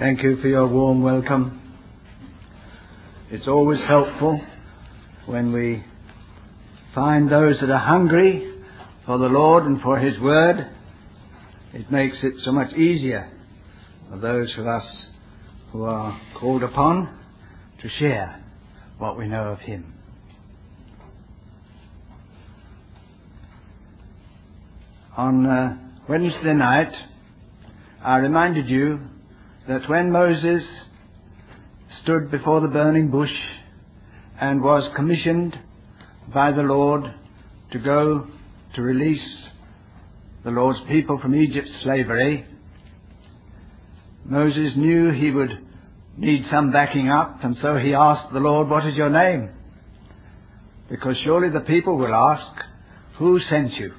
Thank you for your warm welcome. It's always helpful when we find those that are hungry for the Lord and for His Word. It makes it so much easier for those of us who are called upon to share what we know of Him. On Wednesday night, I reminded you that when Moses stood before the burning bush and was commissioned by the Lord to go to release the Lord's people from Egypt's slavery, Moses knew he would need some backing up, and so he asked the Lord, "What is your name?" Because surely the people will ask, "Who sent you?"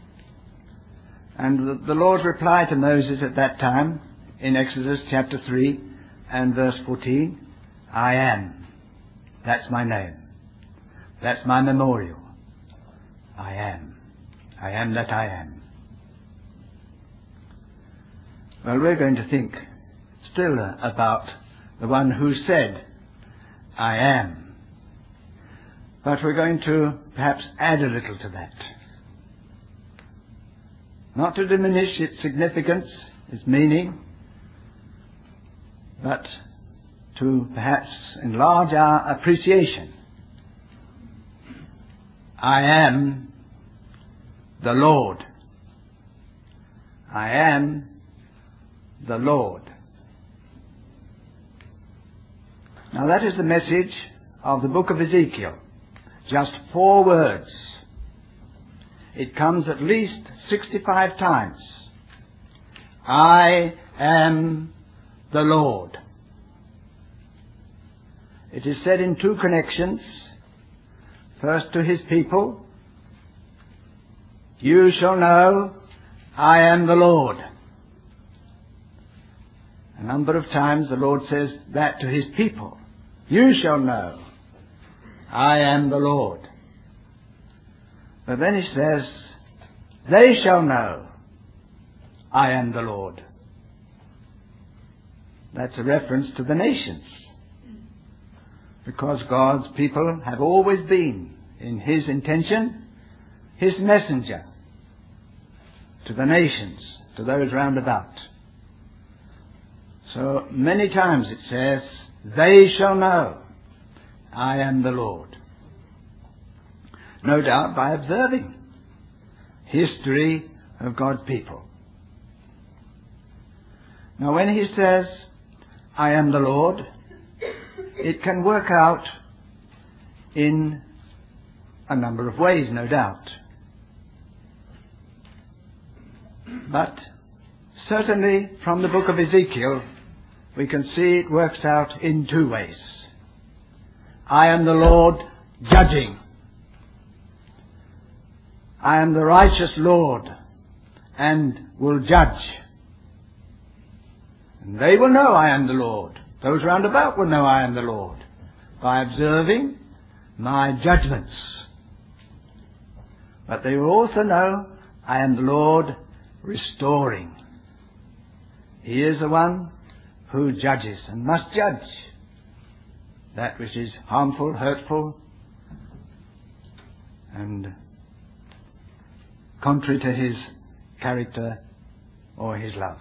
And the Lord's reply to Moses at that time, in Exodus chapter 3 and verse 14, "I am." That's my name. That's my memorial. I am. I am that I am. Well, we're going to think still about the one who said, "I am." But we're going to perhaps add a little to that. Not to diminish its significance, its meaning, but to perhaps enlarge our appreciation. I am the Lord. I am the Lord. Now that is the message of the book of Ezekiel. Just 4 words. It comes at least 65 times. I am the Lord. It is said in 2 connections. First to His people, "You shall know I am the Lord." A number of times the Lord says that to His people. "You shall know I am the Lord." But then He says, "They shall know I am the Lord." That's a reference to the nations. Because God's people have always been, in His intention, His messenger to the nations, to those round about. So many times it says, "They shall know I am the Lord." No doubt by observing history of God's people. Now when He says, "I am the Lord," it can work out in a number of ways, no doubt. But certainly from the book of Ezekiel, we can see it works out in 2 ways. I am the Lord judging. I am the righteous Lord and will judge. And they will know I am the Lord. Those round about will know I am the Lord by observing my judgments. But they will also know I am the Lord restoring. He is the one who judges and must judge that which is harmful, hurtful, and contrary to His character or His love.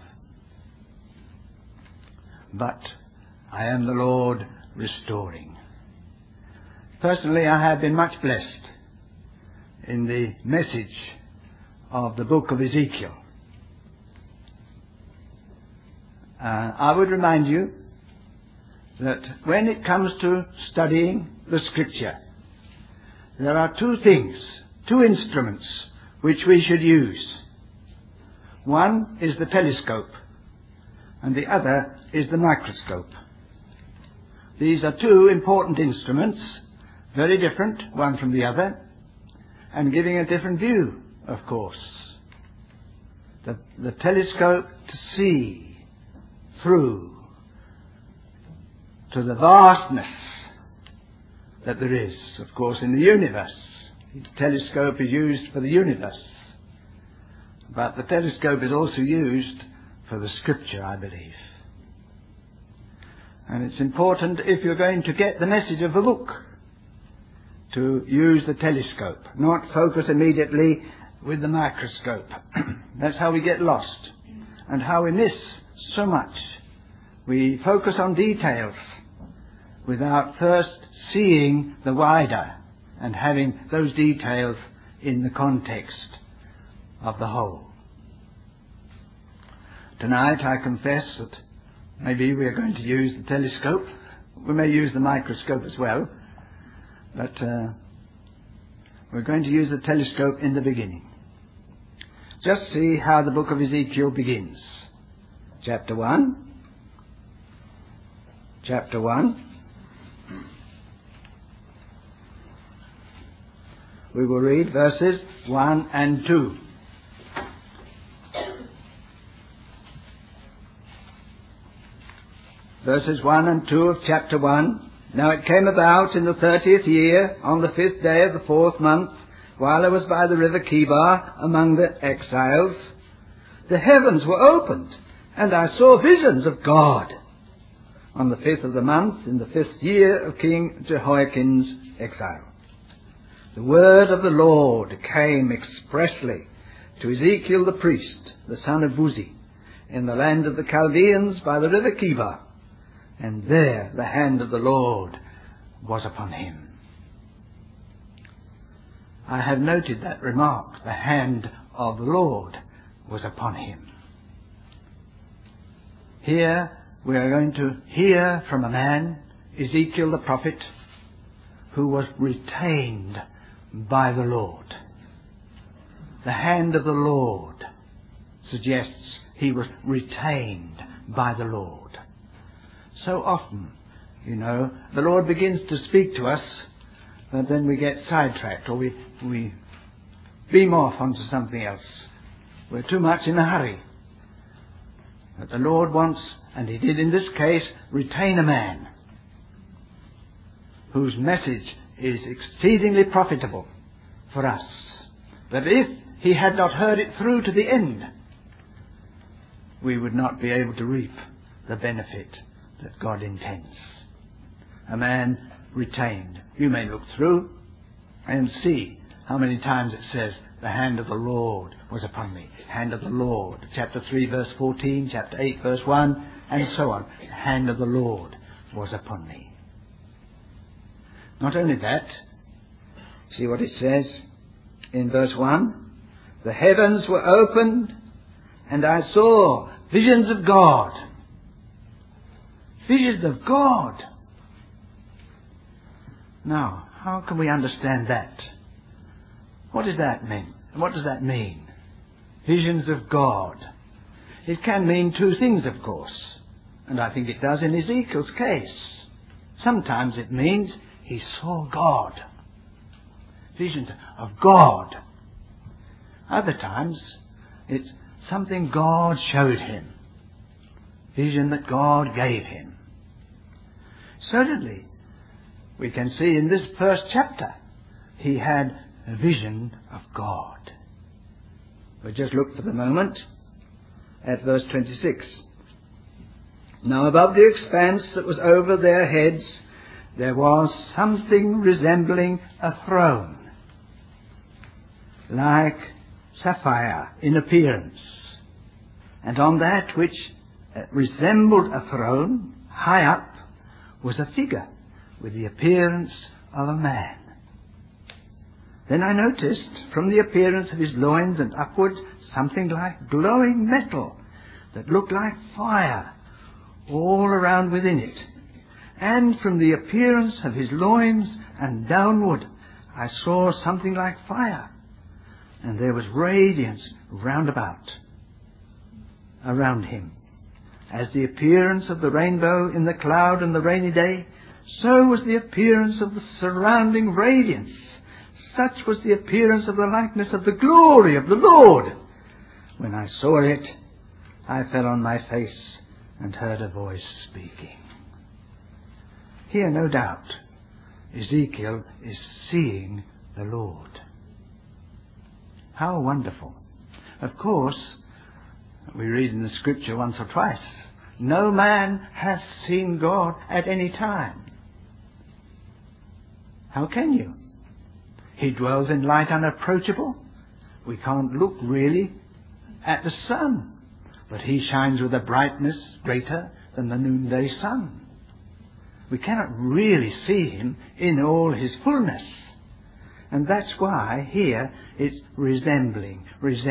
But I am the Lord restoring. Personally, I have been much blessed in the message of the book of Ezekiel. I would remind you that when it comes to studying the Scripture, there are 2 things, 2 instruments which we should use. One is the telescope, and the other is the microscope. These are 2 important instruments, very different one from the other, and giving a different view, of course. The telescope to see through to the vastness that there is, of course, in the universe. The telescope is used for the universe. But the telescope is also used for the Scripture, I believe. And it's important, if you're going to get the message of the book, to use the telescope, not focus immediately with the microscope. That's how we get lost, and how we miss so much. We focus on details without first seeing the wider and having those details in the context of the whole. Tonight I confess that maybe we are going to use the telescope. We may use the microscope as well, but we're going to use the telescope in the beginning. Just see how the book of Ezekiel begins. Chapter 1. Chapter 1. We will read verses 1 and 2. Verses 1 and 2 of chapter 1. Now it came about in the 30th year, on the 5th day of the 4th month, while I was by the river Chebar among the exiles, the heavens were opened, and I saw visions of God. On the 5th of the month, in the 5th year of King Jehoiakim's exile, the word of the Lord came expressly to Ezekiel the priest, the son of Buzi, in the land of the Chaldeans by the river Chebar. And there the hand of the Lord was upon him. I have noted that remark, the hand of the Lord was upon him. Here we are going to hear from a man, Ezekiel the prophet, who was retained by the Lord. The hand of the Lord suggests he was retained by the Lord. So often, the Lord begins to speak to us, but then we get sidetracked, or we beam off onto something else. We're too much in a hurry. But the Lord wants, and He did in this case, retain a man whose message is exceedingly profitable for us. But if he had not heard it through to the end, we would not be able to reap the benefit that God intends. A man retained. You may look through and see how many times it says, the hand of the Lord was upon me. Hand of the Lord. Chapter 3 verse 14, chapter 8 verse 1, and so on. The hand of the Lord was upon me. Not only that, see what it says in verse 1. The heavens were opened, and I saw visions of God. Visions of God. Now, how can we understand that? What does that mean? What does that mean? Visions of God. It can mean two things, of course. And I think it does in Ezekiel's case. Sometimes it means he saw God. Visions of God. Other times, it's something God showed him. Vision that God gave him. Certainly, we can see in this first chapter, he had a vision of God. But just look for the moment at verse 26. Now above the expanse that was over their heads, there was something resembling a throne, like sapphire in appearance. And on that which resembled a throne, high up, was a figure with the appearance of a man. Then I noticed from the appearance of his loins and upward something like glowing metal that looked like fire all around within it. And from the appearance of his loins and downward I saw something like fire, and there was radiance round about around him. As the appearance of the rainbow in the cloud on the rainy day, so was the appearance of the surrounding radiance. Such was the appearance of the likeness of the glory of the Lord. When I saw it, I fell on my face and heard a voice speaking. Here, no doubt, Ezekiel is seeing the Lord. How wonderful. Of course, we read in the Scripture once or twice no man hath seen God at any time. How can you? He dwells in light unapproachable. We can't look really at the sun, but he shines with a brightness greater than the noonday sun. We cannot really see him in all his fullness. And that's why here it's resembling.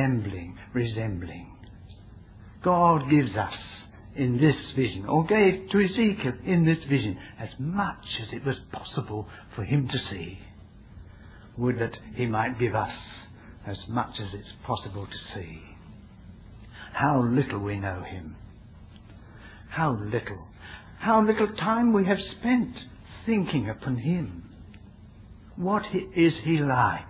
God gives us in this vision, or gave to Ezekiel in this vision, as much as it was possible for him to see. Would that he might give us as much as it's possible to see. How little we know him. How little time we have spent thinking upon him. What is he like?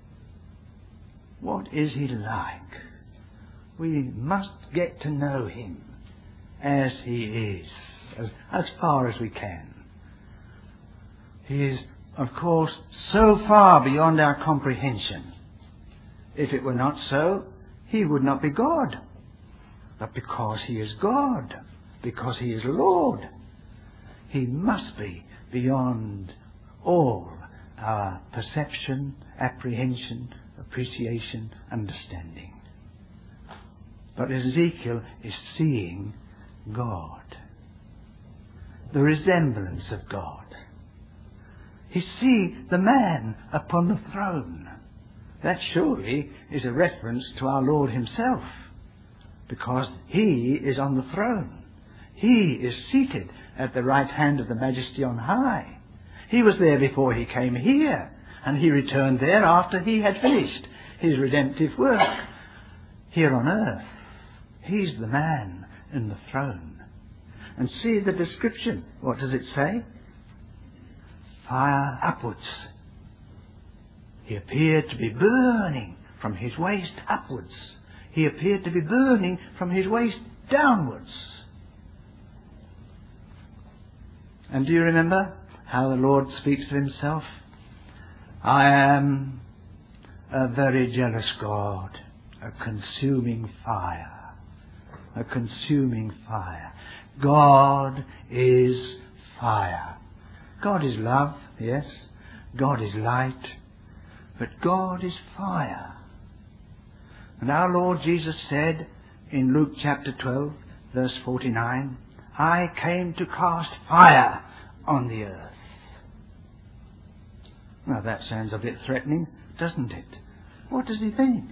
What is he like? We must get to know him as he is, as far as we can. He is, of course, so far beyond our comprehension. If it were not so, he would not be God. But because he is God, because he is Lord, he must be beyond all our perception, apprehension, appreciation, understanding. But Ezekiel is seeing God, the resemblance of God. He sees the man upon the throne. That surely is a reference to our Lord himself, because he is on the throne. He is seated at the right hand of the Majesty on high. He was there before he came here, and he returned there after he had finished his redemptive work here on earth. He's the man in the throne. And see the description. What does it say? Fire upwards. He appeared to be burning from his waist upwards. He appeared to be burning from his waist downwards. And do you remember how the Lord speaks of himself? I am a very jealous God, a consuming fire. A consuming fire. God is fire. God is love, yes. God is light. But God is fire. And our Lord Jesus said in Luke chapter 12, verse 49, I came to cast fire on the earth. Now that sounds a bit threatening, doesn't it? What does he mean?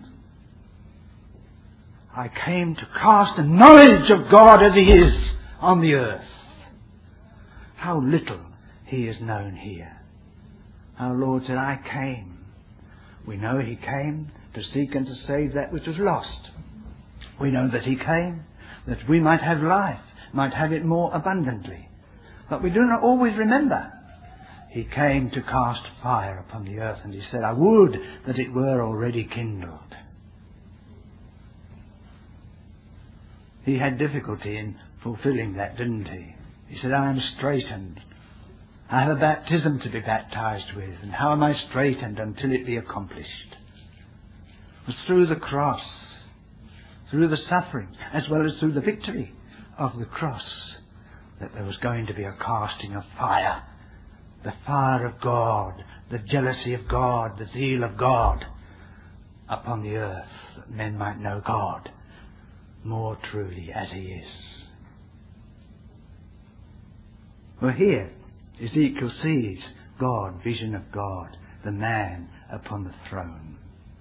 I came to cast the knowledge of God as he is on the earth. How little he is known here. Our Lord said, I came. We know he came to seek and to save that which was lost. We know that he came that we might have life, might have it more abundantly. But we do not always remember. He came to cast fire upon the earth, and he said, I would that it were already kindled. He had difficulty in fulfilling that, didn't he? He said, I am straitened. I have a baptism to be baptized with, and how am I straitened until it be accomplished? It was through the cross, through the suffering, as well as through the victory of the cross, that there was going to be a casting of fire. The fire of God, the jealousy of God, the zeal of God upon the earth, that men might know God more truly as he is. Well, here Ezekiel sees God, vision of God, the man upon the throne.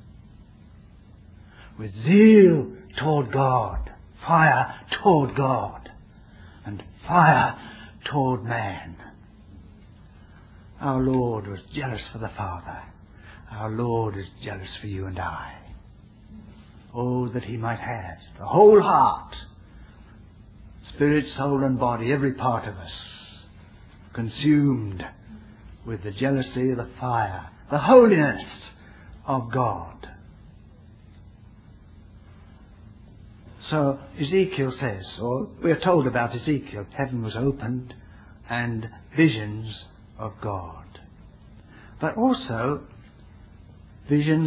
With zeal toward God, fire toward God, and fire toward man. Our Lord was jealous for the Father. Our Lord is jealous for you and I. Oh, that he might have the whole heart, spirit, soul and body, every part of us, consumed with the jealousy of the fire, the holiness of God. So Ezekiel says, or we are told about Ezekiel, heaven was opened and visions of God. But also visions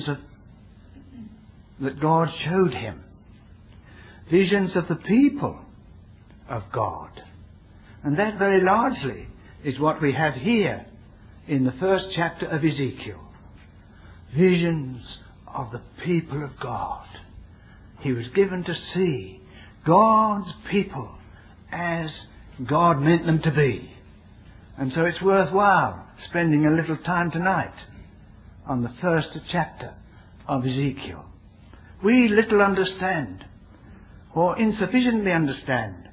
that God showed him. Visions of the people of God. And that very largely is what we have here in the first chapter of Ezekiel. Visions of the people of God. He was given to see God's people as God meant them to be. And so it's worthwhile spending a little time tonight on the first chapter of Ezekiel. We little understand, or insufficiently understand,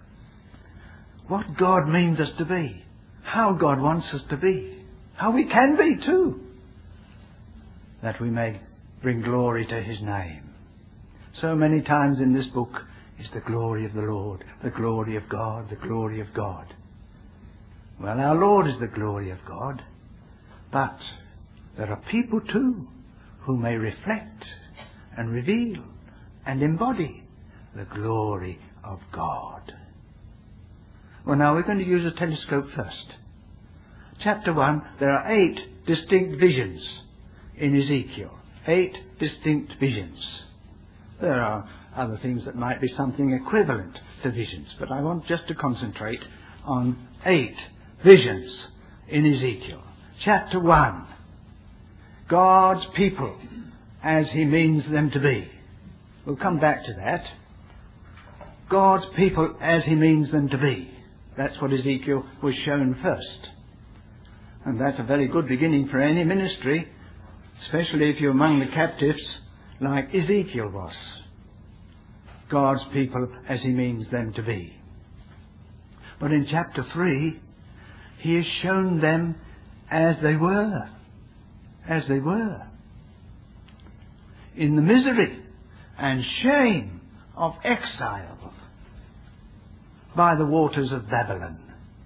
what God means us to be, how God wants us to be, how we can be too, that we may bring glory to His name. So many times in this book is the glory of the Lord, the glory of God, the glory of God. Well, our Lord is the glory of God, but there are people too who may reflect and reveal and embody the glory of God. Well, now we're going to use a telescope first. Chapter 1, there are 8 distinct visions in Ezekiel. 8 distinct visions. There are other things that might be something equivalent to visions, but I want just to concentrate on 8 visions in Ezekiel. Chapter 1, God's people as He means them to be. We'll come back to that. God's people as He means them to be. That's what Ezekiel was shown first. And that's a very good beginning for any ministry, especially if you're among the captives like Ezekiel was. God's people as He means them to be. But in chapter 3, He has shown them as they were. As they were. In the misery and shame of exile by the waters of Babylon.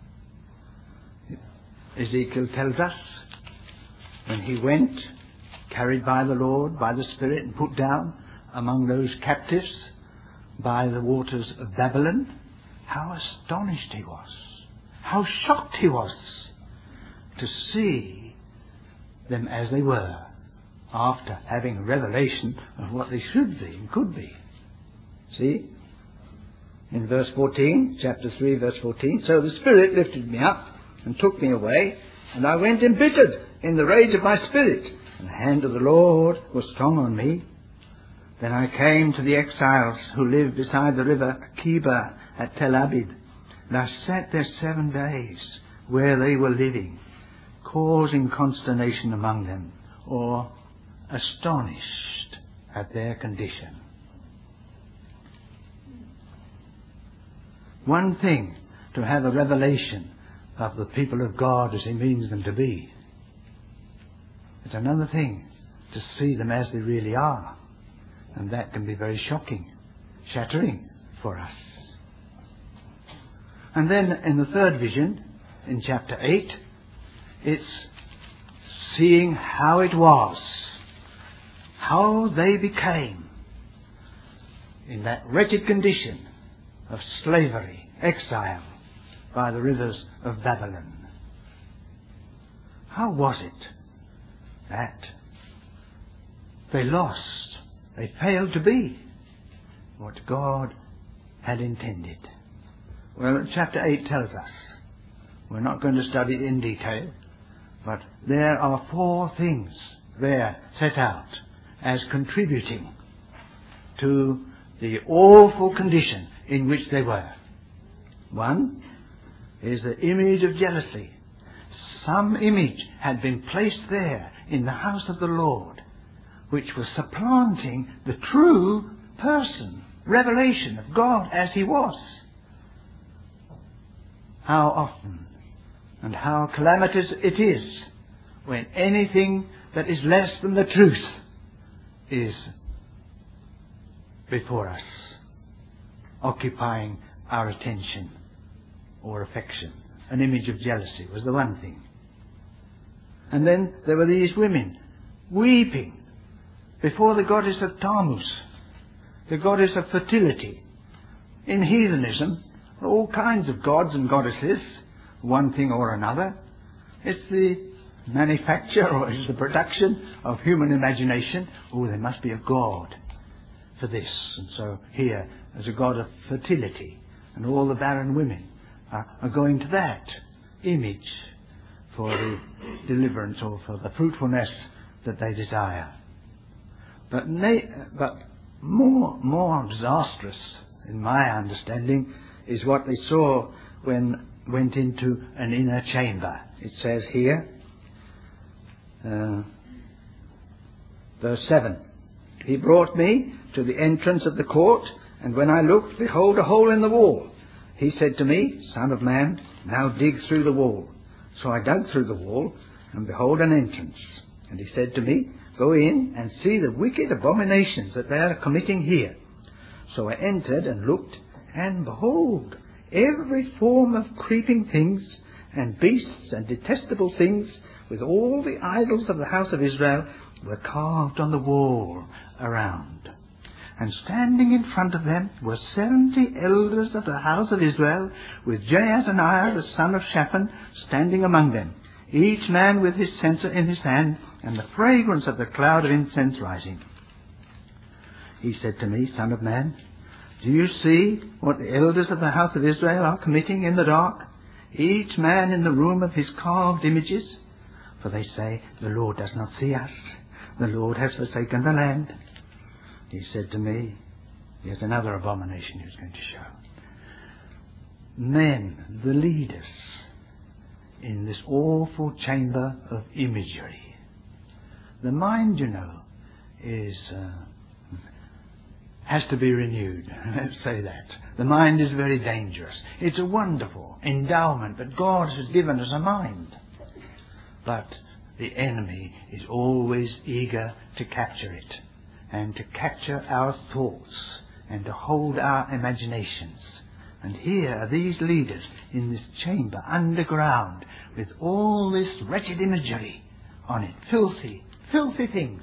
Ezekiel tells us when he went, carried by the Lord, by the Spirit, and put down among those captives by the waters of Babylon, how astonished he was, how shocked he was to see them as they were, after having a revelation of what they should be and could be. See? In verse 14, chapter 3, verse 14, so the Spirit lifted me up and took me away, and I went embittered in the rage of my spirit, and the hand of the Lord was strong on me. Then I came to the exiles who lived beside the river Akiba at Tel Abib, and I sat there 7 days where they were living, causing consternation among them, or astonished at their condition. One thing to have a revelation of the people of God as He means them to be. It's another thing to see them as they really are. And that can be very shocking, shattering for us. And then in the third vision, in chapter 8, it's seeing how it was, how they became in that wretched condition of slavery, exile by the rivers of Babylon. How was it that they lost, they failed to be what God had intended? Well, chapter 8 tells us. We're not going to study it in detail, but there are 4 things there set out as contributing to the awful condition in which they were. One is the image of jealousy. Some image had been placed there in the house of the Lord, which was supplanting the true person, revelation of God as He was. How often and how calamitous it is when anything that is less than the truth is before us, occupying our attention or affection. An image of jealousy was the one thing. And then there were these women weeping before the goddess of Tammuz, the goddess of fertility. In heathenism, all kinds of gods and goddesses, one thing or another. It's the manufacture or it's the production of human imagination. Oh, there must be a god for this. And so here there's a god of fertility and all the barren women are going to that image for the deliverance or for the fruitfulness that they desire. But more disastrous, in my understanding, is what they saw when went into an inner chamber. It says here, verse 7, he brought me to the entrance of the court, and when I looked, behold, a hole in the wall. He said to me, Son of man, now dig through the wall. So I dug through the wall, and behold, an entrance. And he said to me, Go in and see the wicked abominations that they are committing here. So I entered and looked, and behold, every form of creeping things, and beasts, and detestable things, with all the idols of the house of Israel, were carved on the wall around. And standing in front of them were 70 elders of the house of Israel, with Jaazaniah the son of Shaphan standing among them, each man with his censer in his hand, and the fragrance of the cloud of incense rising. He said to me, Son of man, do you see what the elders of the house of Israel are committing in the dark, each man in the room of his carved images? For they say, The Lord does not see us. The Lord has forsaken the land. He said to me, here's another abomination he was going to show. Men, the leaders, in this awful chamber of imagery. The mind, you know, has to be renewed. Let's say that. The mind is very dangerous. It's a wonderful endowment that God has given us, a mind. But the enemy is always eager to capture it, and to capture our thoughts, and to hold our imaginations. And here are these leaders in this chamber underground with all this wretched imagery on it. Filthy, filthy things.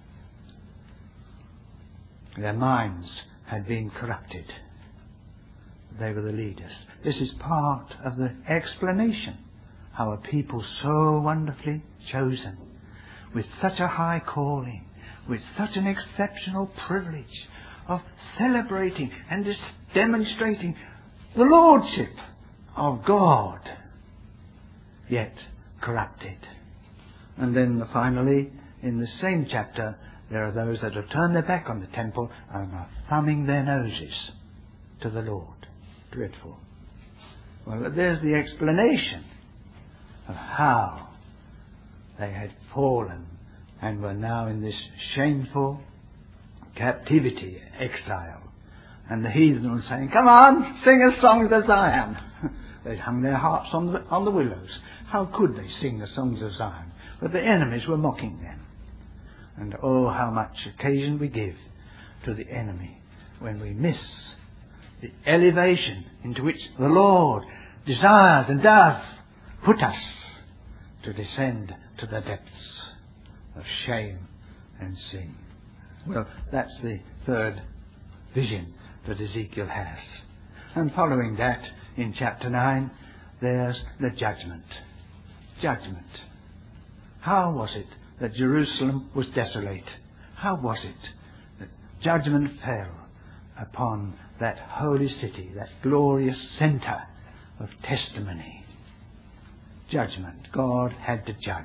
Their minds had been corrupted. They were the leaders. This is part of the explanation. How a people so wonderfully chosen, with such a high calling, with such an exceptional privilege of celebrating and demonstrating the Lordship of God, yet corrupted. And then finally, in the same chapter, there are those that have turned their back on the temple and are thumbing their noses to the Lord. Dreadful. Well, there's the explanation of how they had fallen and were now in this shameful captivity, exile. And the heathen were saying, Come on, sing a song of Zion. They'd hung their harps on the willows. How could they sing the songs of Zion? But the enemies were mocking them. And oh, how much occasion we give to the enemy when we miss the elevation into which the Lord desires and does put us to descend to the depths of shame and sin. Well, that's the third vision that Ezekiel has. And following that, in chapter 9, there's the judgment. Judgment. How was it that Jerusalem was desolate? How was it that judgment fell upon that holy city, that glorious centre of testimony? Judgment. God had to judge.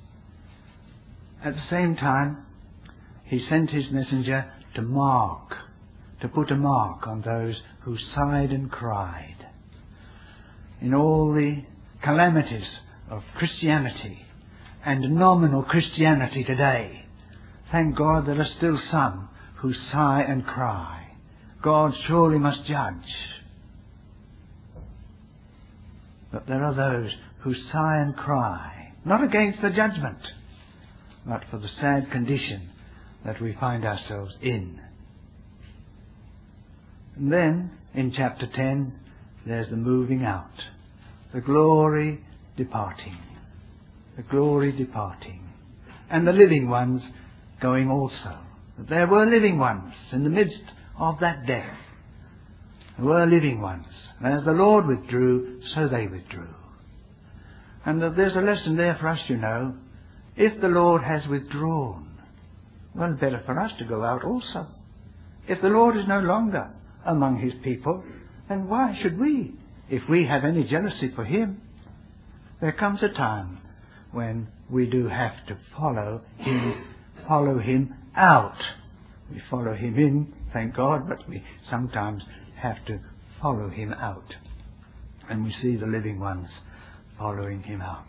At the same time, he sent his messenger to put a mark on those who sighed and cried. In all the calamities of Christianity and nominal Christianity today, thank God there are still some who sigh and cry. God surely must judge. But there are those who sigh and cry, not against the judgment, but for the sad condition that we find ourselves in. And then, in chapter 10, there's the moving out, the glory departing, and the living ones going also. There were living ones in the midst of that death. There were living ones. And as the Lord withdrew, so they withdrew. And there's a lesson there for us, you know. If the Lord has withdrawn, well, better for us to go out also. If the Lord is no longer among his people, And why should we, if we have any jealousy for him? There comes a time when we do have to follow him out. We follow him in, thank God, but we sometimes have to follow him out. And we see the living ones following him out.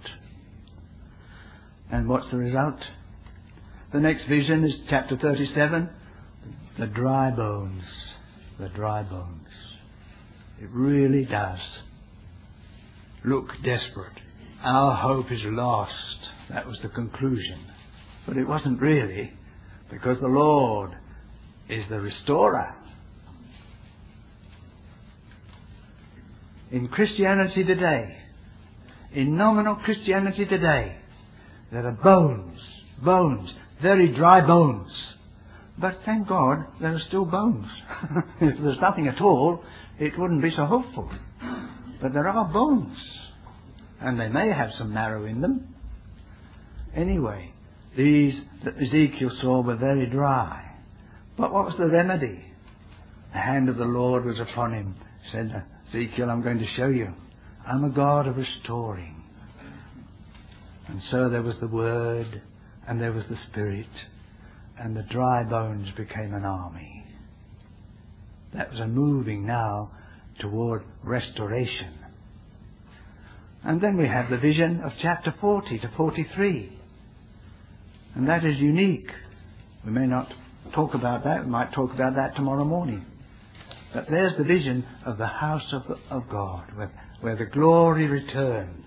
And what's the result? The next vision is chapter 37, the dry bones. The dry bones. It really does look desperate. Our hope is lost. That was the conclusion. But it wasn't really, because the Lord is the restorer. In Christianity today, in nominal Christianity today, there are bones, very dry bones. But thank God there are still bones. If there's nothing at all, it wouldn't be so hopeful. But there are bones, and they may have some marrow in them. Anyway, these that Ezekiel saw were very dry. But what was the remedy? The hand of the Lord was upon him. He said, Ezekiel, I'm going to show you. I'm a God of restoring. And so there was the Word, and there was the Spirit, and the dry bones became an army. That was a moving now toward restoration. And then we have the vision of chapter 40 to 43. And that is unique. We may not talk about that. We might talk about that tomorrow morning. But there's the vision of the house of God, where the glory returns.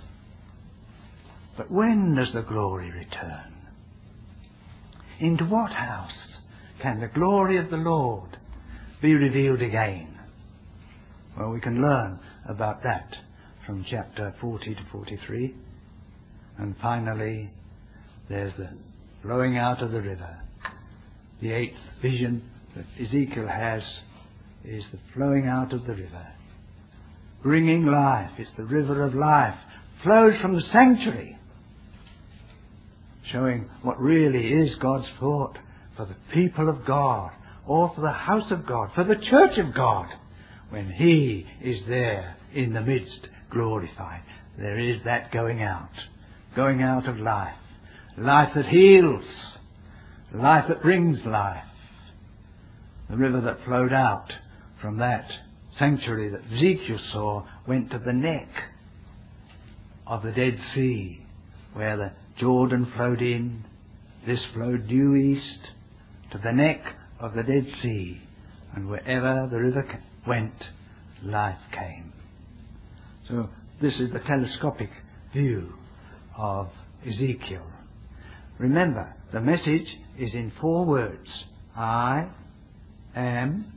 But when does the glory return? Into what house can the glory of the Lord be revealed again? Well, we can learn about that from chapter 40 to 43. And finally, there's the flowing out of the river. The eighth vision that Ezekiel has is the flowing out of the river. Bringing life. It's the river of life. Flows from the sanctuary. Showing what really is God's thought for the people of God, or for the house of God, for the church of God, when He is there in the midst, glorified. There is that going out of life. Life that heals. Life that brings life. The river that flowed out from that sanctuary that Ezekiel saw went to the neck of the Dead Sea, where the Jordan flowed in. This flowed due east to the neck of the Dead Sea, and wherever the river went, life came. So this is the telescopic view of Ezekiel. Remember, the message is in 4 words. I am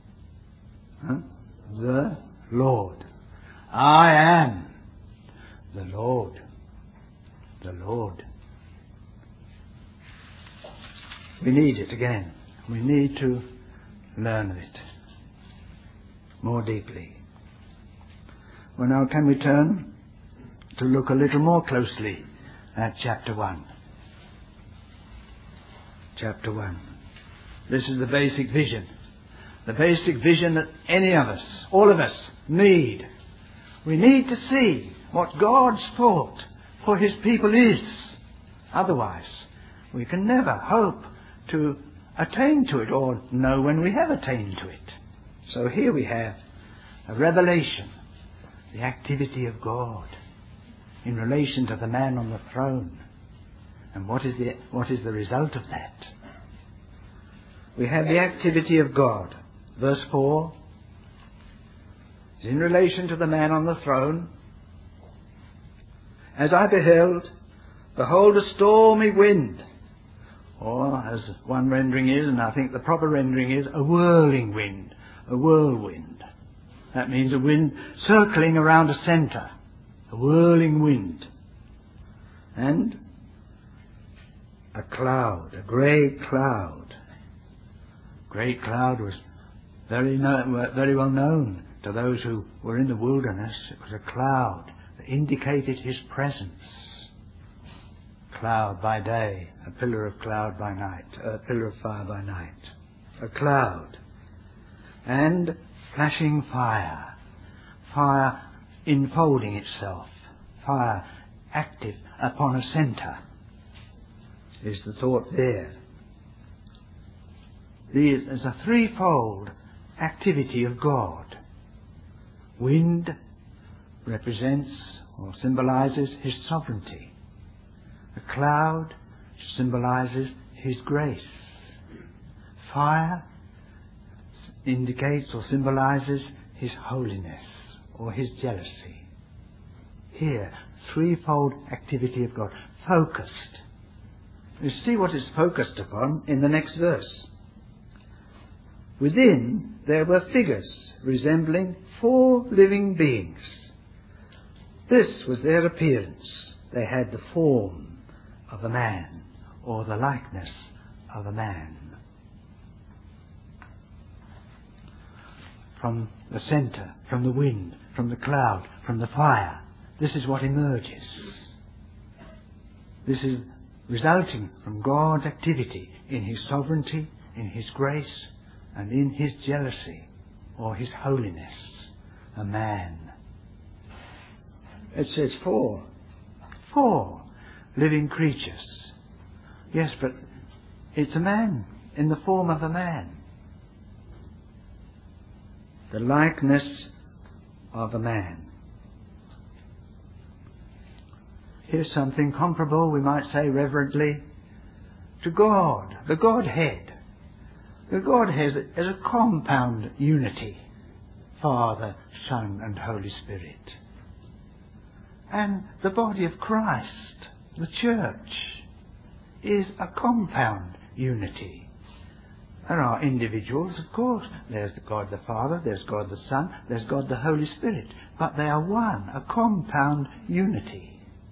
the Lord. I am the Lord. The Lord. We need it again. We need to learn of it more deeply. Well, now can we turn to look a little more closely at chapter 1. Chapter 1. This is the basic vision. The basic vision that any of us, all of us, need. We need to see what God's thought for His people is. Otherwise, we can never hope to attain to it or know when we have attained to it. So here we have a revelation, the activity of God in relation to the man on the throne. And what is the result of that? We have the activity of God. Verse 4 is in relation to the man on the throne. As I beheld, behold, a stormy wind. Or, as one rendering is, and I think the proper rendering is, a whirling wind. A whirlwind. That means a wind circling around a centre. A whirling wind. And a cloud, a grey cloud. Grey cloud was very well known to those who were in the wilderness. It was a cloud that indicated His presence. Cloud by day, a pillar of cloud by night, a pillar of fire by night. A cloud. And flashing fire, fire enfolding itself, fire active upon a centre, is the thought there. There is a threefold activity of God. Wind represents or symbolises his sovereignty. A cloud symbolises his grace. Fire indicates or symbolises his holiness or his jealousy. Here, threefold activity of God, focused. You see what is focused upon in the next verse. Within there were figures resembling 4 living beings. This was their appearance. They had the form of a man, or the likeness of a man. From the centre, from the wind, from the cloud, from the fire, this is what emerges. This is resulting from God's activity in his sovereignty, in his grace, and in his jealousy, or his holiness, a man. It says 4 living creatures. Yes, but it's a man, in the form of a man. The likeness of a man. Here's something comparable, we might say reverently, to God, the Godhead. The Godhead is a compound unity, Father, Son, and Holy Spirit. And the body of Christ, the church, is a compound unity. There are individuals, of course. There's God the Father, there's God the Son, there's God the Holy Spirit. But they are one, a compound unity.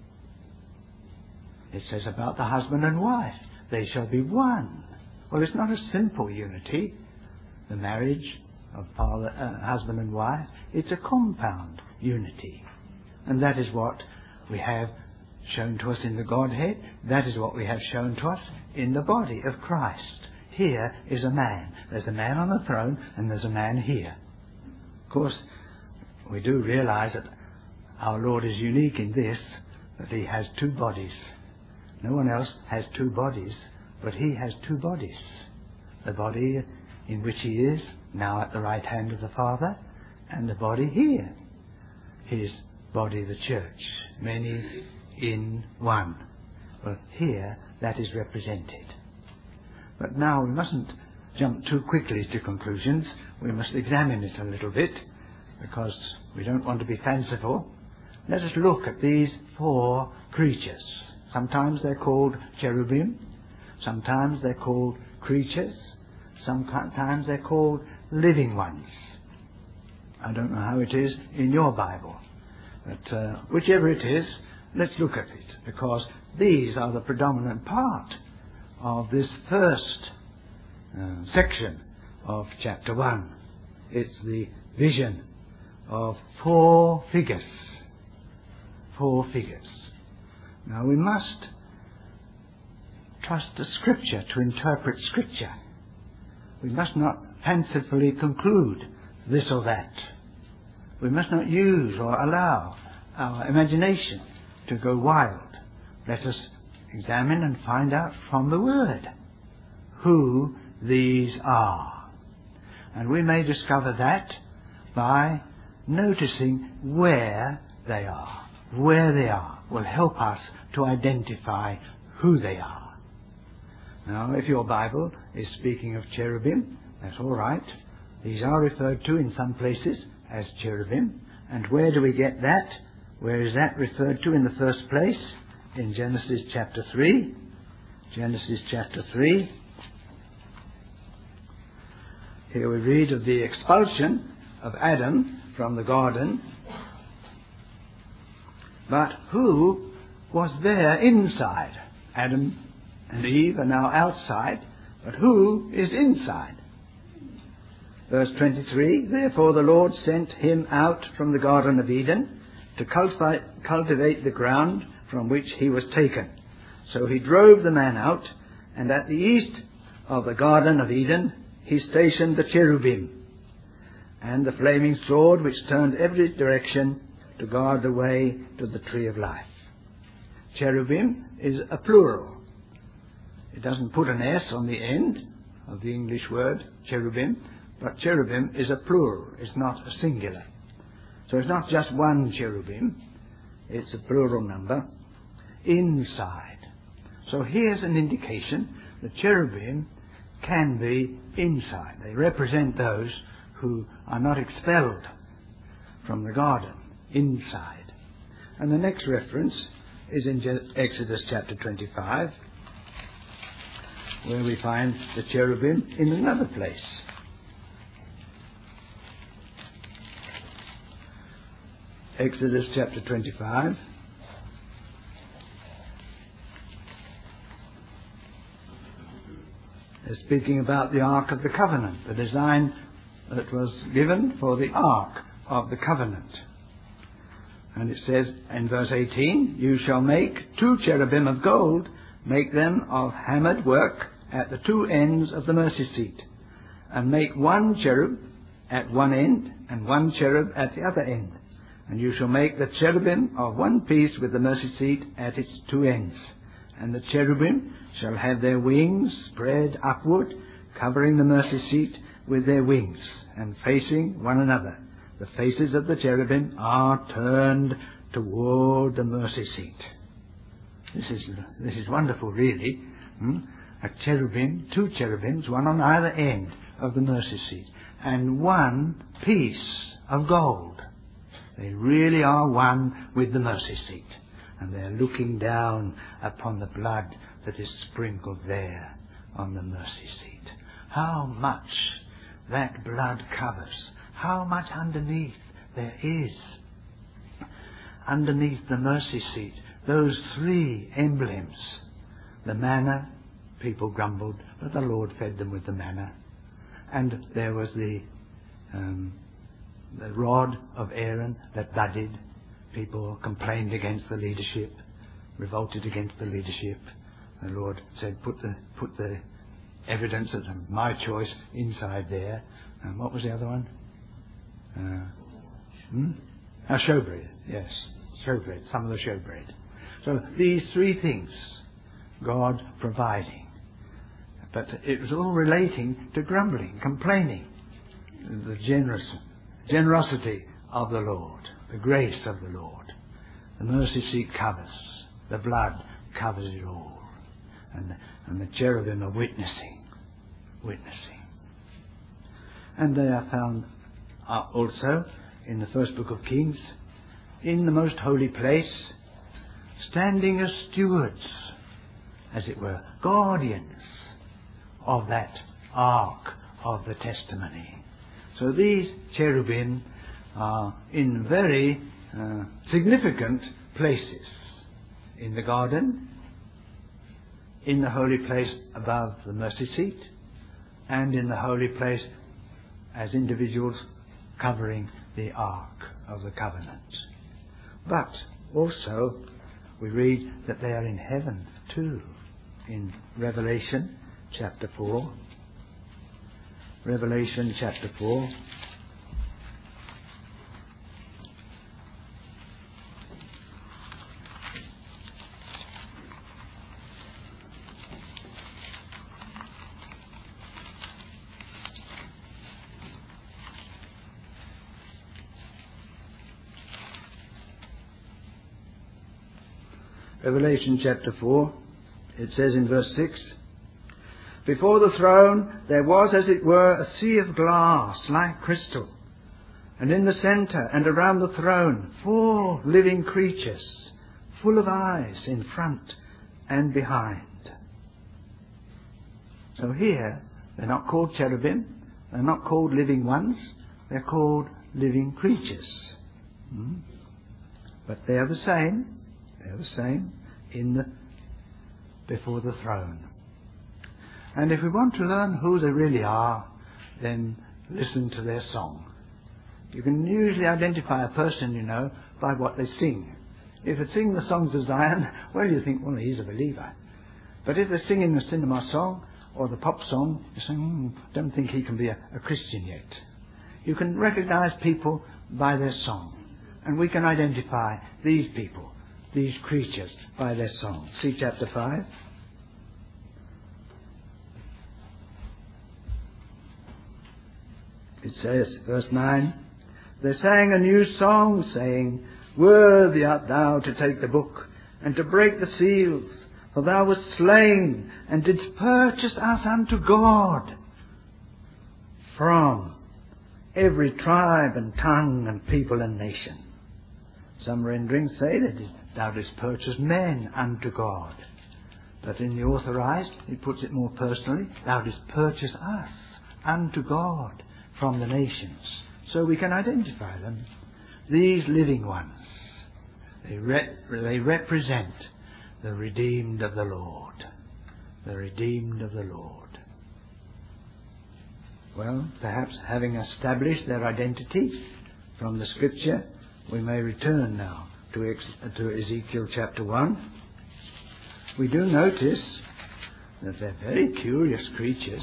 It says about the husband and wife, they shall be one. Well, it's not a simple unity, the marriage of husband and wife. It's a compound unity. And that is what we have shown to us in the Godhead. That is what we have shown to us in the body of Christ. Here is a man. There's a man on the throne and there's a man here. Of course, we do realize that our Lord is unique in this, that he has 2 bodies. No one else has 2 bodies, but he has 2 bodies. The body in which he is, now at the right hand of the Father, and the body here. His body, the church. Many in one. Well, here that is represented. But now we mustn't jump too quickly to conclusions. We must examine it a little bit, because we don't want to be fanciful. Let us look at these 4 creatures. Sometimes they're called cherubim, sometimes they're called creatures, sometimes they're called living ones. I don't know how it is in your Bible, but whichever it is, let's look at it, because these are the predominant part of this first section of chapter 1. It's the vision of 4 figures. 4 figures. Now we must trust the Scripture to interpret Scripture. We must not fancifully conclude this or that. We must not use or allow our imagination to go wild. Let us examine and find out from the Word who these are. And we may discover that by noticing where they are. Where they are will help us to identify who they are. Now, if your Bible is speaking of cherubim, that's all right. These are referred to in some places as cherubim. And where do we get that? Where is that referred to in the first place? In Genesis chapter 3. Genesis chapter 3. Here we read of the expulsion of Adam from the garden. But who was there inside? Adam and Eve are now outside, but who is inside? Verse 23, therefore the Lord sent him out from the Garden of Eden to cultivate the ground from which he was taken. So he drove the man out, and at the east of the Garden of Eden he stationed the cherubim. and the flaming sword which turned every direction to guard the way to the tree of life. Cherubim is a plural. It doesn't put an S on the end of the English word cherubim, but cherubim is a plural. It's not a singular. So it's not just one cherubim. It's a plural number. Inside. So here's an indication that cherubim can be inside. They represent those who are not expelled from the garden, inside. And the next reference is in Exodus chapter 25, where we find the cherubim in another place. Exodus chapter 25. They're speaking about the Ark of the Covenant, the design that was given for the Ark of the Covenant. And it says in verse 18, "You shall make 2 cherubim of gold, make them of hammered work at the 2 ends of the mercy seat, and make 1 cherub at one end, and 1 cherub at the other end. And you shall make the cherubim of one piece with the mercy seat at its 2 ends. And the cherubim shall have their wings spread upward, covering the mercy seat with their wings, and facing one another. The faces of the cherubim are turned toward the mercy seat." This is wonderful, really. A cherubim, 2 cherubims, one on either end of the mercy seat, and 1 piece of gold. They really are one with the mercy seat, and they're looking down upon the blood that is sprinkled there on the mercy seat. How much that blood covers, how much underneath there is. Underneath the mercy seat, those 3 emblems. The manna, people grumbled, but the Lord fed them with the manna. And there was the rod of Aaron that budded. People complained against the leadership, revolted against the leadership. The Lord said, put the evidence of my choice inside there. And what was the other one? Showbread. Yes, showbread. Some of the showbread. So these 3 things, God providing. But it was all relating to grumbling, complaining. The generosity of the Lord, the grace of the Lord. The mercy seat covers, the blood covers it all. And the cherubim are witnessing. And they are found also in the first book of Kings, in the most holy place, standing as stewards, as it were, guardians of that Ark of the Testimony. So these cherubim are in very significant places. In the garden, in the holy place above the mercy seat, and in the holy place as individuals covering the Ark of the Covenant. But also we read that they are in heaven too, in Revelation chapter 4. Revelation chapter 4. Revelation chapter 4, it says in verse 6, "Before the throne there was, as it were, a sea of glass like crystal, and in the centre and around the throne 4 living creatures, full of eyes in front and behind." So here, they're not called cherubim, they're not called living ones, they're called living creatures. But they are the same. They're the same before the throne. And if we want to learn who they really are, then listen to their song. You can usually identify a person, by what they sing. If they sing the songs of Zion, well, you think, well, he's a believer. But if they're singing the cinema song or the pop song, you say, don't think he can be a Christian yet. You can recognize people by their song. And we can identify these people, these creatures, by their song. See chapter 5. It says, verse 9, they sang a new song, saying, Worthy art thou to take the book, and to break the seals, for thou wast slain, and didst purchase us unto God from every tribe and tongue and people and nation. Some renderings say that thou didst purchase men unto God. But in the Authorized, it puts it more personally, thou didst purchase us unto God from the nations. So we can identify them. These living ones, they represent the redeemed of the Lord. The redeemed of the Lord. Well, perhaps having established their identity from the Scripture, we may return now to Ezekiel chapter 1. We do notice that they're very curious creatures.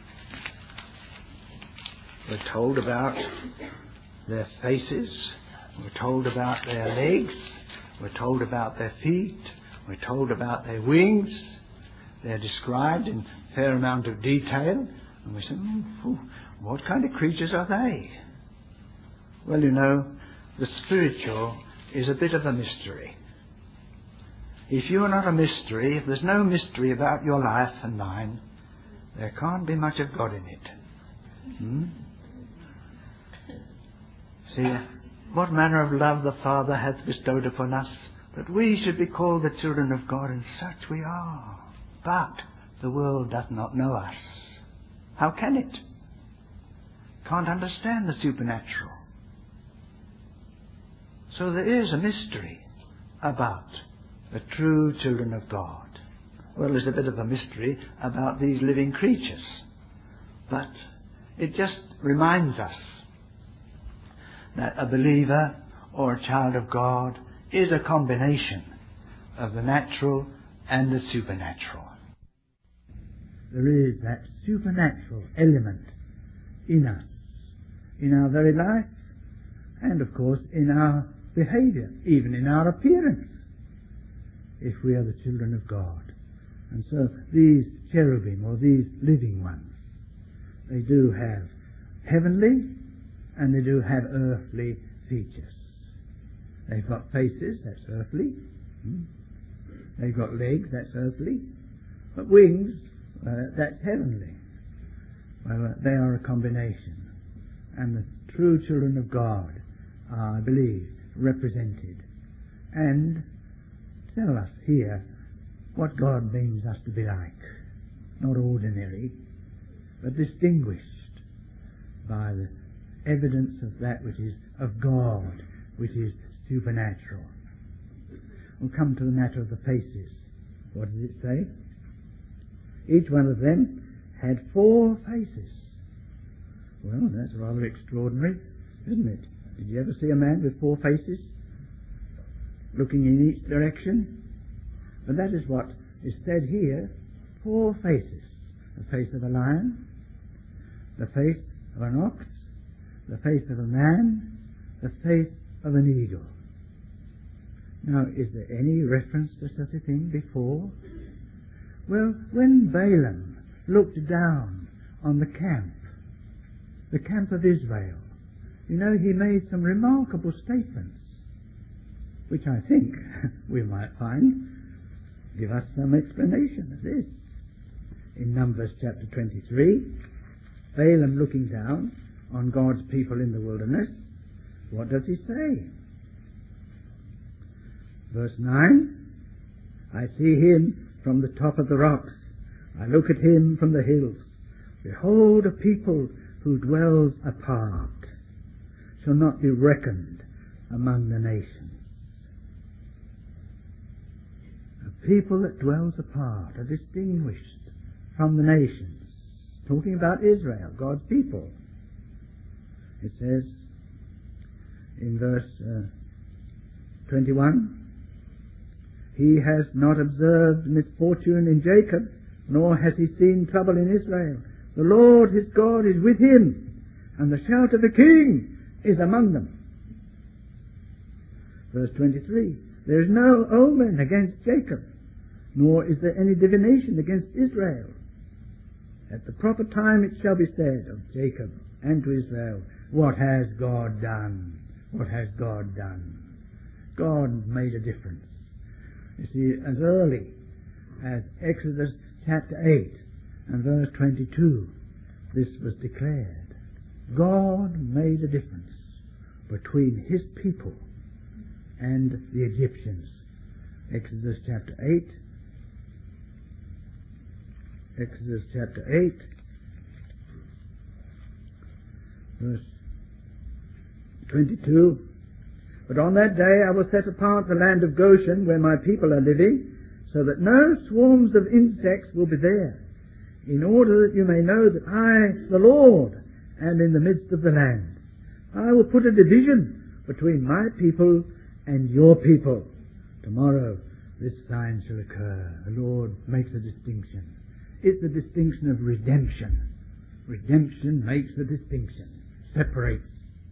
We're told about their faces, we're told about their legs, we're told about their feet, we're told about their wings. They're described in a fair amount of detail. And we say, what kind of creatures are they? Well, you know, the spiritual is a bit of a mystery. If you are not a mystery, if there's no mystery about your life and mine, there can't be much of God in it. See, what manner of love the Father hath bestowed upon us, that we should be called the children of God, and such we are. But the world doth not know us. How can it? Can't understand the supernatural. So there is a mystery about the true children of God. Well, there's a bit of a mystery about these living creatures. But it just reminds us that a believer or a child of God is a combination of the natural and the supernatural. There is that supernatural element in us, in our very life, and of course in our behaviour, even in our appearance, if we are the children of God. And so these cherubim, or these living ones, they do have heavenly and they do have earthly features. They've got faces, that's earthly. They've got legs, that's earthly. But wings, that's heavenly. Well, they are a combination. And the true children of God are, I believe, represented. And tell us here what God means us to be like. Not ordinary, but distinguished by the evidence of that which is of God, which is supernatural. We'll come to the matter of the faces. What does it say? Each one of them had 4 faces. Well, that's rather extraordinary, isn't it? Did you ever see a man with 4 faces looking in each direction? But that is what is said here, 4 faces. The face of a lion, the face of an ox, the face of a man, the face of an eagle. Now, is there any reference to such a thing before? Well, when Balaam looked down on the camp of Israel, you know, he made some remarkable statements, which I think we might find give us some explanation of this. In Numbers chapter 23, Balaam looking down on God's people in the wilderness, what does he say? Verse 9, I see him from the top of the rocks. I look at him from the hills. Behold, a people who dwells apart shall not be reckoned among the nations. A people that dwells apart are distinguished from the nations. Talking about Israel, God's people. It says in verse 21, He has not observed misfortune in Jacob, nor has he seen trouble in Israel. The Lord his God is with him, and the shout of the king is among them. Verse 23, there is no omen against Jacob, nor is there any divination against Israel. At the proper time it shall be said of Jacob and to Israel, what has God done? What has God done? God made a difference. You see, as early as Exodus chapter 8 and verse 22, this was declared. God made a difference between his people and the Egyptians. Exodus chapter 8. Exodus chapter 8, verse 22. But on that day I will set apart the land of Goshen, where my people are living, so that no swarms of insects will be there, in order that you may know that I, the Lord, am in the midst of the land. I will put a division between my people and your people. Tomorrow this sign shall occur. The Lord makes a distinction. It's the distinction of redemption. Redemption makes the distinction, separates.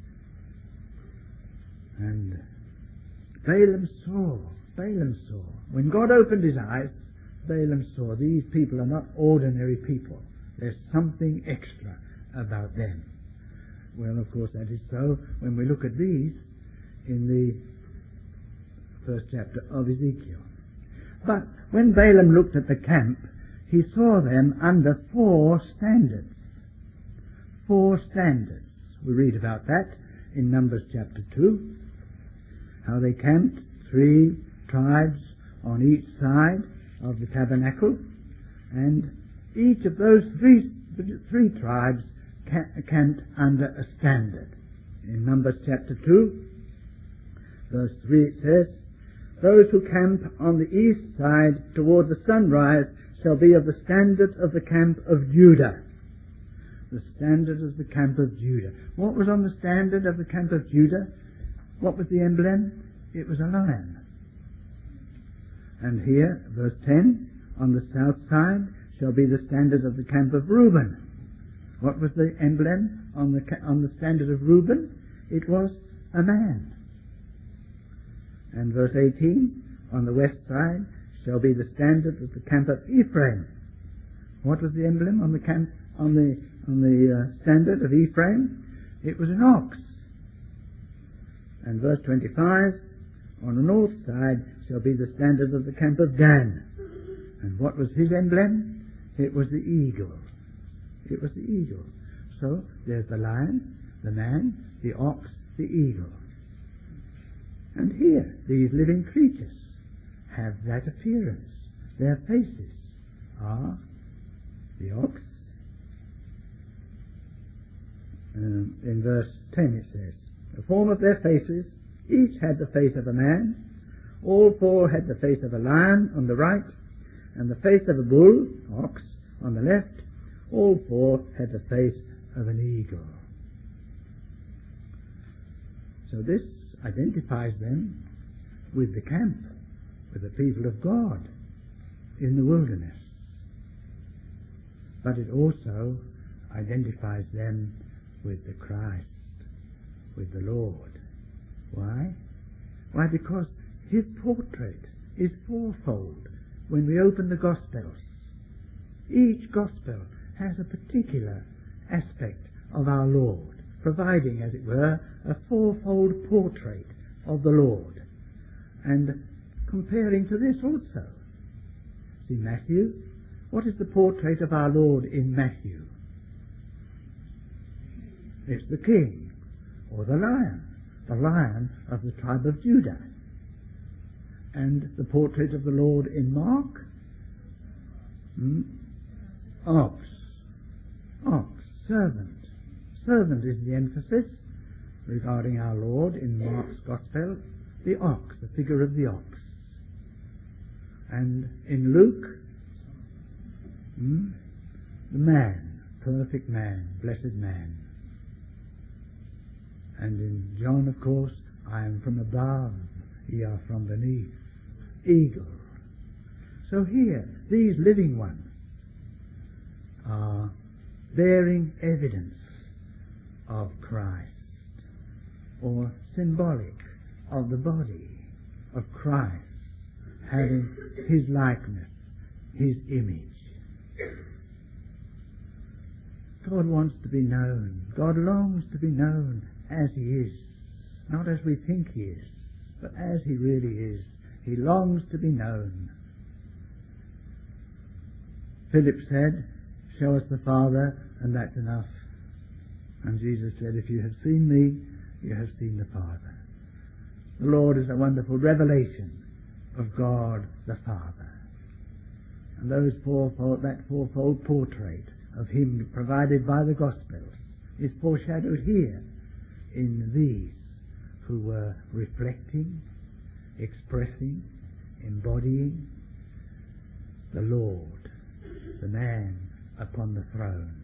And Balaam saw, when God opened his eyes, Balaam saw these people are not ordinary people. There's something extra about them. Well, of course, that is so when we look at these in the first chapter of Ezekiel. But when Balaam looked at the camp, he saw them under 4 standards. 4 standards. We read about that in Numbers chapter 2, how they camped 3 tribes on each side of the tabernacle, and each of those three tribes camped under a standard. In Numbers chapter 2, verse 3 it says, those who camp on the east side toward the sunrise shall be of the standard of the camp of Judah. The standard of the camp of Judah. What was on the standard of the camp of Judah? What was the emblem? It was a lion. And here, verse 10, on the south side shall be the standard of the camp of Reuben. What was the emblem on the standard of Reuben? It was a man. And verse 18, on the west side shall be the standard of the camp of Ephraim. What was the emblem on the standard of Ephraim? It was an ox. And verse 25, on the north side shall be the standard of the camp of Dan. And what was his emblem? It was the eagle. It was the eagle. So there's the lion, the man, the ox, the eagle. And here, these living creatures have that appearance. Their faces are the ox. In verse 10 it says, the form of their faces, each had the face of a man, all 4 had the face of a lion on the right, and the face of a bull, ox, on the left. All 4 had the face of an eagle. So this identifies them with the camp, with the people of God in the wilderness. But it also identifies them with the Christ, with the Lord. Why? Why, because his portrait is 4-fold when we open the Gospels. Each Gospel has a particular aspect of our Lord, providing, as it were, a 4-fold portrait of the Lord. And comparing to this also. See Matthew. What is the portrait of our Lord in Matthew? It's the king, or the lion of the tribe of Judah. And the portrait of the Lord in Mark? Ox, servant. Servant is the emphasis regarding our Lord in Mark's Gospel. The ox, the figure of the ox. And in Luke, the man, perfect man, blessed man. And in John, of course, I am from above, ye are from beneath. Eagle. So here, these living ones are bearing evidence of Christ, or symbolic of the body of Christ, having his likeness, his image. God wants to be known. God longs to be known as he is, not as we think he is, but as he really is. He longs to be known. Philip said, "Show us the Father, and that's enough." And Jesus said, "If you have seen me, you have seen the Father." The Lord is a wonderful revelation of God the Father. And that fourfold portrait of him provided by the Gospels is foreshadowed here in these who were reflecting, expressing, embodying the Lord, the man upon the throne.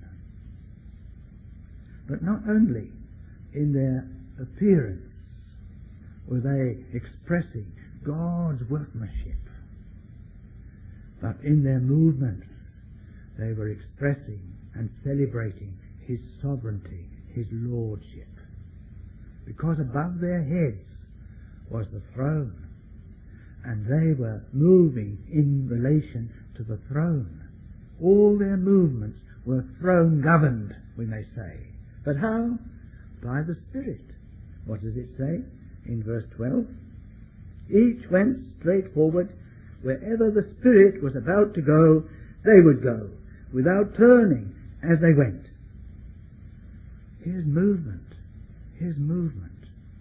But not only in their appearance were they expressing God's workmanship, but in their movements they were expressing and celebrating his sovereignty, his lordship. Because above their heads was the throne, and they were moving in relation to the throne. All their movements were throne-governed, we may say. But how? By the Spirit. What does it say in verse 12? Each went straight forward. Wherever the Spirit was about to go, they would go, without turning as they went. His movement. His movement.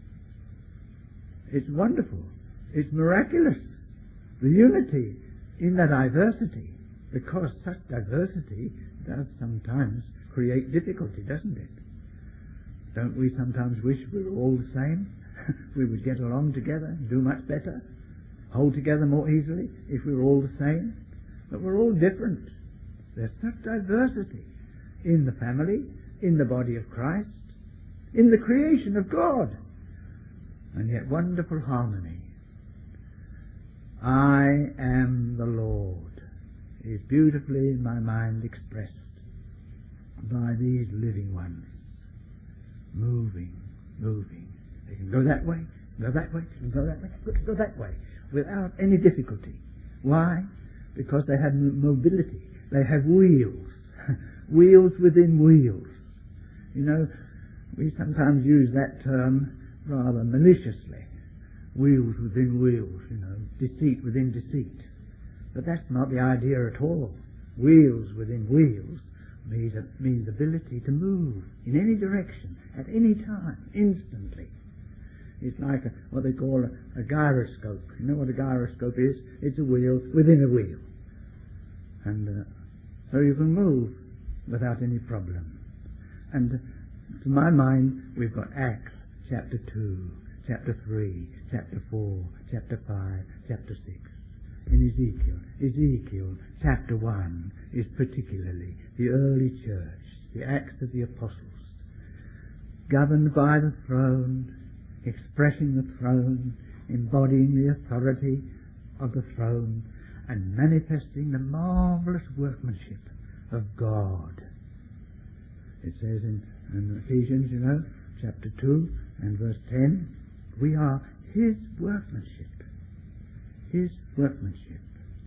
It's wonderful. It's miraculous. The unity in the diversity. Because such diversity does sometimes create difficulty, doesn't it? Don't we sometimes wish we were all the same? We would get along together, do much better, hold together more easily if we were all the same. But we're all different. There's such diversity in the family, in the body of Christ, in the creation of God, and yet wonderful harmony. I am the Lord is beautifully in my mind expressed by these living ones, moving. They can go that way, go that way, go that way, go that way, without any difficulty. Why? Because they have mobility. They have wheels, wheels within wheels. You know, we sometimes use that term rather maliciously. Wheels within wheels, deceit within deceit. But that's not the idea at all. Wheels within wheels means ability to move in any direction, at any time, instantly. It's like what they call a gyroscope. You know what a gyroscope is? It's a wheel within a wheel. And so you can move without any problem. And to my mind, we've got Acts chapter 2, chapter 3, chapter 4, chapter 5, chapter 6. In Ezekiel chapter 1 is particularly the early church, the Acts of the Apostles, governed by the throne, expressing the throne, embodying the authority of the throne, and manifesting the marvelous workmanship of God. It says in Ephesians, chapter 2 and verse 10, we are His workmanship. His workmanship.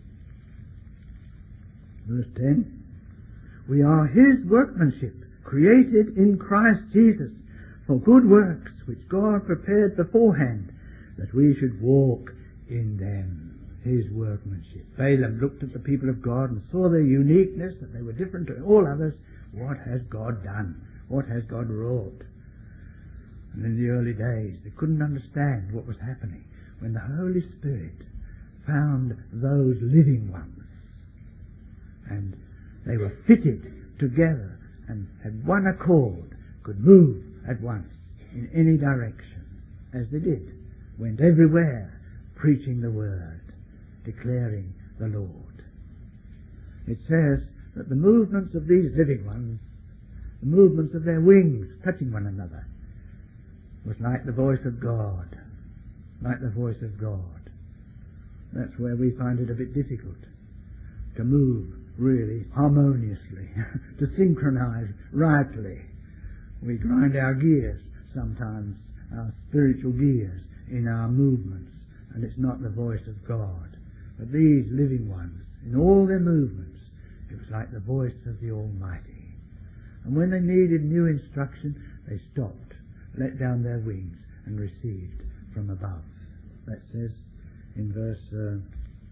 Verse 10, we are His workmanship, created in Christ Jesus for good works, which God prepared beforehand, that we should walk in them. His workmanship. Balaam looked at the people of God and saw their uniqueness, that they were different to all others. What has God done? What has God wrought? And in the early days, they couldn't understand what was happening when the Holy Spirit found those living ones. And they were fitted together and had one accord, could move at once in any direction, as they did. Went everywhere preaching the Word, declaring the Lord. It says that the movements of these living ones, the movements of their wings touching one another, was like the voice of God. Like the voice of God. That's where we find it a bit difficult to move really harmoniously, to synchronize rightly We grind our gears sometimes, our spiritual gears in our movements, and it's not the voice of God. But these living ones, in all their movements, it was like the voice of the Almighty. And when they needed new instruction, they stopped, let down their wings, and received from above. That says in verse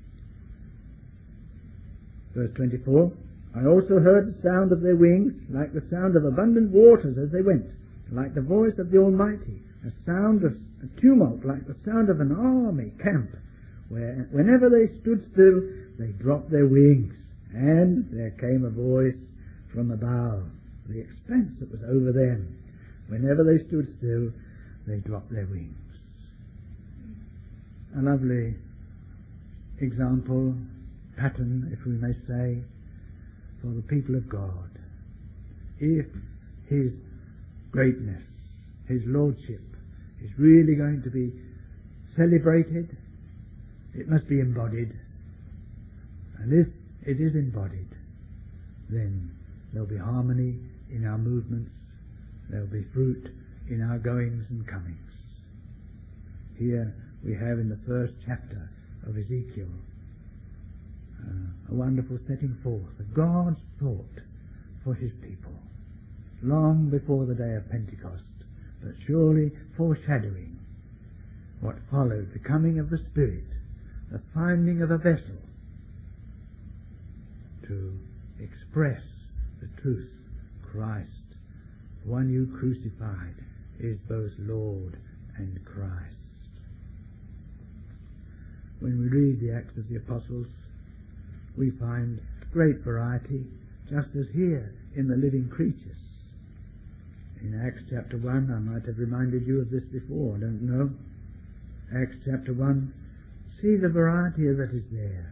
24, I also heard the sound of their wings, like the sound of abundant waters as they went, like the voice of the Almighty, a sound of a tumult, like the sound of an army camp. Whenever they stood still, they dropped their wings, and there came a voice from above, the expanse that was over them. Whenever they stood still, they dropped their wings. A lovely example, pattern, if we may say, for the people of God. If His greatness, His lordship, is really going to be celebrated, it must be embodied. And if it is embodied, then there will be harmony in our movements, there will be fruit in our goings and comings. Here we have in the first chapter of Ezekiel a wonderful setting forth of God's thought for His people, long before the day of Pentecost, but surely foreshadowing what followed, the coming of the Spirit, the finding of a vessel to express the truth. Christ, one you crucified, is both Lord and Christ. When we read the Acts of the Apostles, we find great variety, just as here in the living creatures. In Acts chapter 1, I might have reminded you of this before, I don't know. Acts chapter 1, see the variety that is there.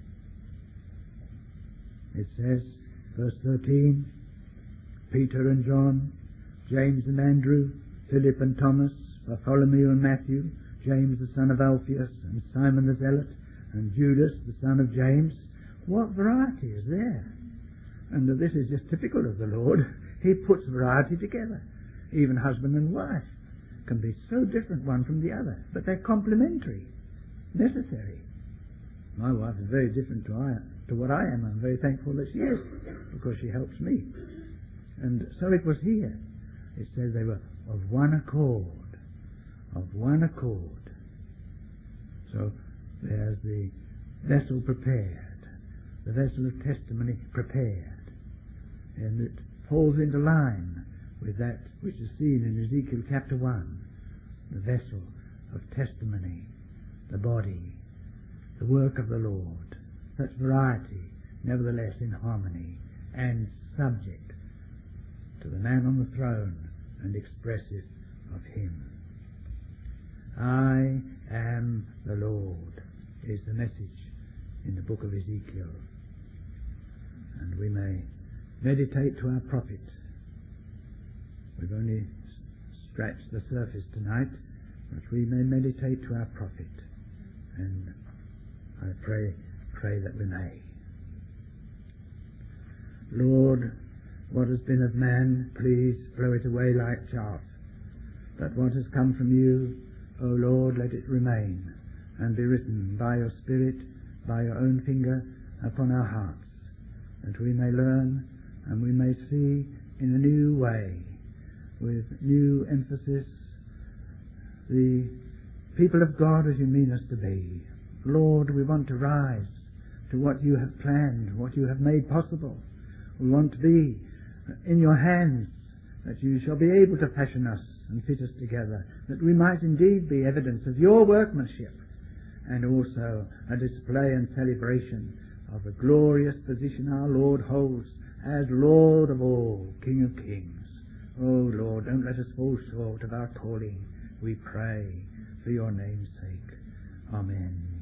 It says, verse 13, Peter and John, James and Andrew, Philip and Thomas, Bartholomew and Matthew, James the son of Alphaeus, and Simon the Zealot, and Judas the son of James. What variety is there? And this is just typical of the Lord. He puts variety together. Even husband and wife can be so different one from the other, but they're complementary, necessary. My wife is very different to what I am. I'm very thankful that she is, because she helps me. And so it was here. It says they were of one accord. Of one accord. So there's the vessel prepared, the vessel of testimony prepared, and it falls into line with that which is seen in Ezekiel chapter 1, the vessel of testimony, the body, the work of the Lord. Such variety, nevertheless in harmony, and subject to the man on the throne, and expressive of Him. I am the Lord is the message in the book of Ezekiel. And we may meditate to our profit. We've only scratched the surface tonight, but we may meditate to our profit. And I pray that we may. Lord, what has been of man, please blow it away like chaff. But what has come from you, O Lord, let it remain and be written by your Spirit, by your own finger, upon our hearts, that we may learn and we may see in a new way, with new emphasis, the people of God as you mean us to be. Lord, we want to rise to what you have planned, what you have made possible. We want to be in your hands, that you shall be able to fashion us and fit us together, that we might indeed be evidence of your workmanship, and also a display and celebration of the glorious position our Lord holds as Lord of all, King of kings. Oh Lord, don't let us fall short of our calling, we pray, for your name's sake. Amen.